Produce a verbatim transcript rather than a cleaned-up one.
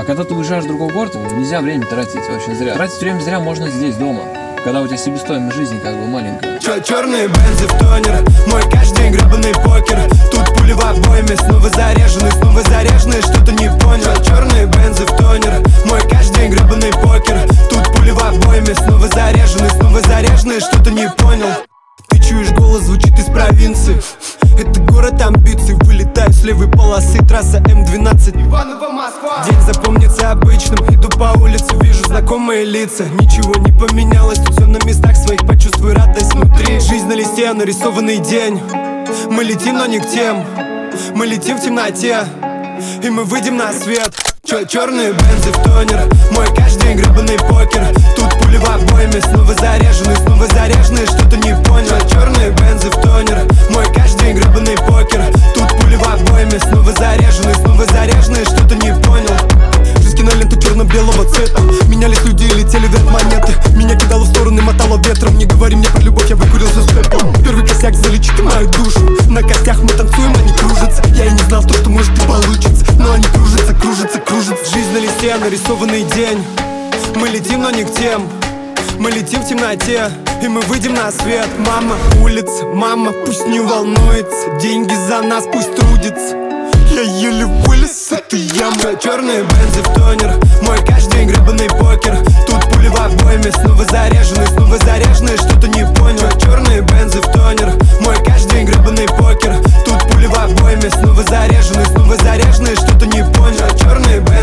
когда ты уезжаешь в другой город, нельзя время тратить очень зря. Тратить время зря можно здесь, дома, когда у тебя себестоимость жизни как бы маленькая. Чё, черные бензы в тонер, мой каждый день гребаный покер. Тут пули в обойме, снова заряжены, снова заряжены, что-то не понял. Чё, черные бензы в тонер, мой каждый день гребаный покер. Тут пули в обойме, снова заряжены, снова заряжены, что-то не понял. Ты чуешь, голос звучит из провинции. Это город амбиций, вылетаю с левой полосы, трасса эм двенадцать, Иваново, Москва. День запомнится обычным, иду по улице, вижу знакомые лица. Ничего не поменялось, тут все на местах своих, почувствуй радость внутри. Жизнь на листе, нарисованный день. Мы летим, но не к тем, мы летим в темноте, и мы выйдем на свет. Чё, черные бензы в тонер, мой каждый день гребаный покер. Тут пули в обойме, снова заряжены, снова заряжены, что-то не понял. Чё, черные бензы в тонер, мой каждый день гребаный покер. Тут пули в обойме, снова заряжены, снова заряжены, что-то не понял. Жизнь кинолента черно-белого цвета, менялись люди и летели вверх монеты. Меня кидало в стороны, мотало ветром. Не говори мне про любовь, я выкурился с пеплом. Первый косяк залечит мою душу. На костях мы танцуем, они кружатся. Я и не знал, то, что может и получится, но они кружатся, кружатся, кружатся. Жизнь на листе, нарисованный день. Мы летим, но не к тем, мы летим в темноте, и мы выйдем на свет. Мама, улица, мама, пусть не волнуется. Деньги за нас, пусть трудится. Я еле вылез с этой ямы. Черные бензы в тонер, мой каждый день гребаный покер. Тут пули в обойме, снова заряжены, снова заряжены, что-то не понял. Черные бензы в тонер, мой каждый день гребаный покер. Тут пули в обойме, снова заряжены, снова заряжены, что-то не понял. Черные бензы